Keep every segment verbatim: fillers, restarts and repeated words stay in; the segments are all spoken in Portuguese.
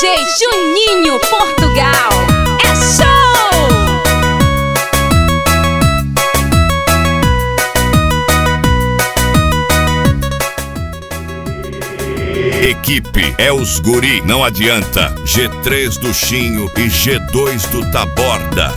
J Juninho Portugal. É show! Equipe é os guri, não adianta. G três do Chinho e G dois do Taborda.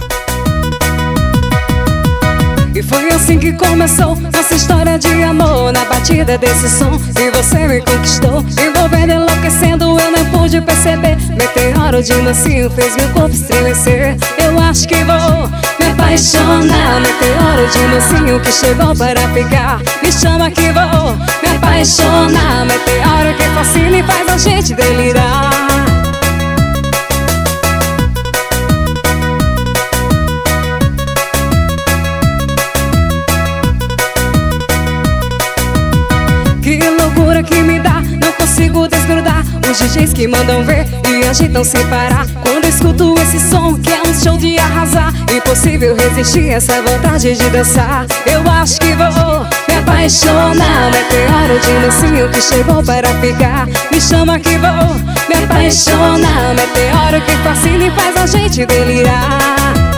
E foi assim que começou nossa história de amor, na batida desse som. E você me conquistou, envolvendo, enlouquecendo, eu nem pude perceber. Meteoro de mansinho fez meu corpo estremecer. Eu acho que vou me apaixonar. Meteoro de mansinho que chegou para ficar. Me chama que vou me apaixonar. Meteoro que fascina e faz a gente delirar. Que loucura que me dá, não consigo desgrudar. Os D Js que mandam ver e agitam sem parar. Quando escuto esse som que é um show de arrasar, impossível resistir essa vontade de dançar. Eu acho que vou me apaixonar. Meteoro de mansinho que chegou para ficar. Me chama que vou me apaixonar. Meteoro que fascina e faz a gente delirar.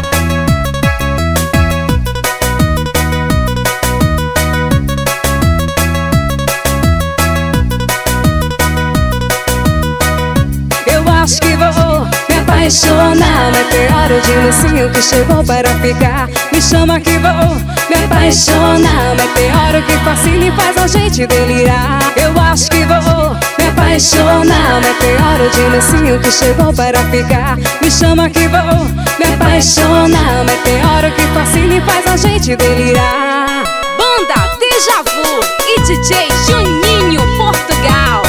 Acho que vou me apaixonar. Meteoro de mansinho que chegou para ficar. Me chama que vou me apaixonar. Meteoro que fascina e faz a gente delirar. Eu acho que vou me apaixonar. Meteoro de mansinho que chegou para ficar. Me chama que vou me apaixonar. Meteoro que fascina e faz a gente delirar. Banda Deja Vu e D J Juninho Portugal.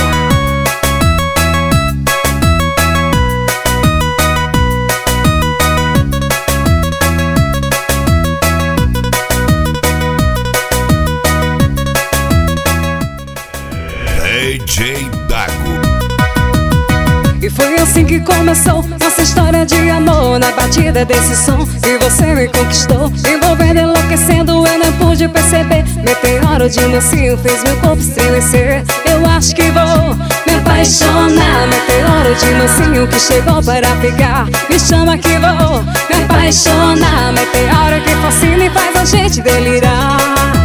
D J Dago. E foi assim que começou nossa história de amor, na batida desse som. E você me conquistou, envolvendo, enlouquecendo, eu não pude perceber. Meteoro de mansinho fez meu corpo estremecer. Eu acho que vou me apaixonar. Meteoro de mansinho que chegou para ficar. Me chama que vou me apaixonar. Meteoro que fascina e faz a gente delirar.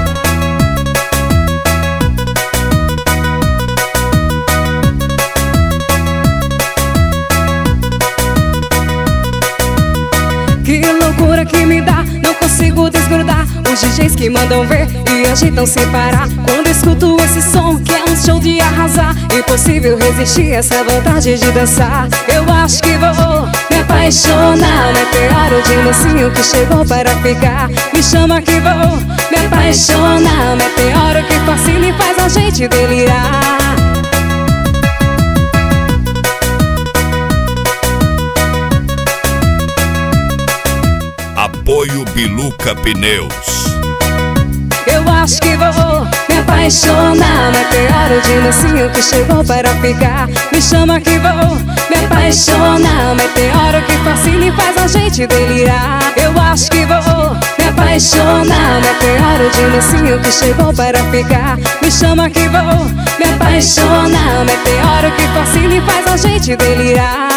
Que loucura que me dá, não consigo desgrudar. Os D Js que mandam ver e agitam sem parar. Quando escuto esse som que é um show de arrasar, impossível resistir essa vontade de dançar. Eu acho que vou me apaixonar. Meteoro de mansinho que chegou para ficar. Me chama que vou me apaixonar. Meteoro que fascina e faz a gente delirar. Apoio Biluca Pneus. Eu acho que vou me apaixonar. Meteoro de mansinho que chegou para ficar. Me chama que vou me apaixonar. Meteoro que fascina e faz a gente delirar. Eu acho que vou me apaixonar. Meteoro de mansinho que chegou para ficar. Me chama que vou me apaixonar. Meteoro que fascina e faz a gente delirar.